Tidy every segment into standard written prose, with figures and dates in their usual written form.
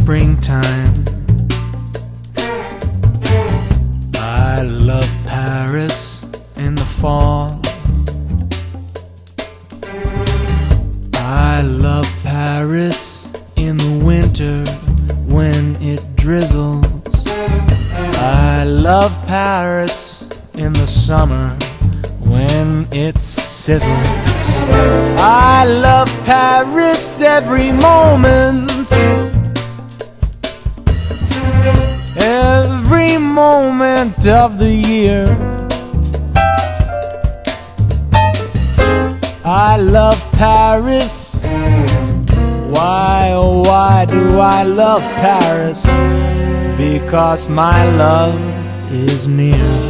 springtime. I love Paris in the fall. I love Paris in the winter when it drizzles. I love Paris in the summer when it sizzles. I love Paris every moment, every moment of the year. I love Paris. Why, oh why do I love Paris? Because my love is near.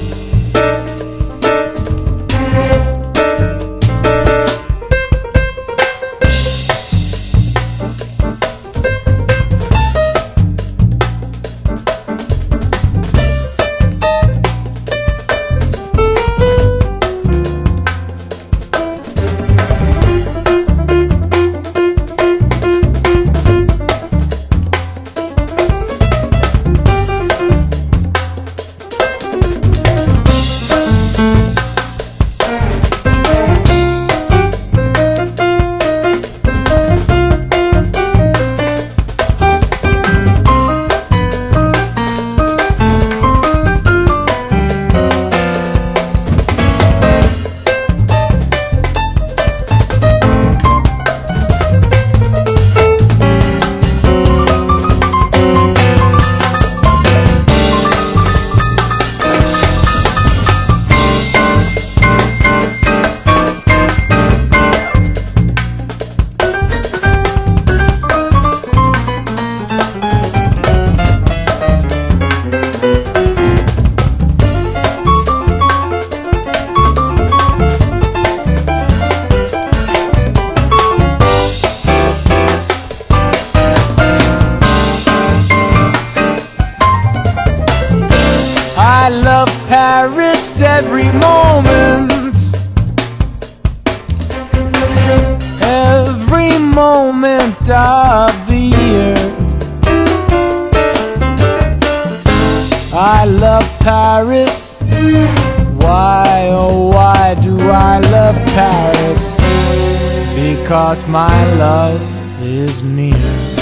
I love Paris every moment, every moment of the year. I love Paris. Why, oh why do I love Paris? Because my love is near.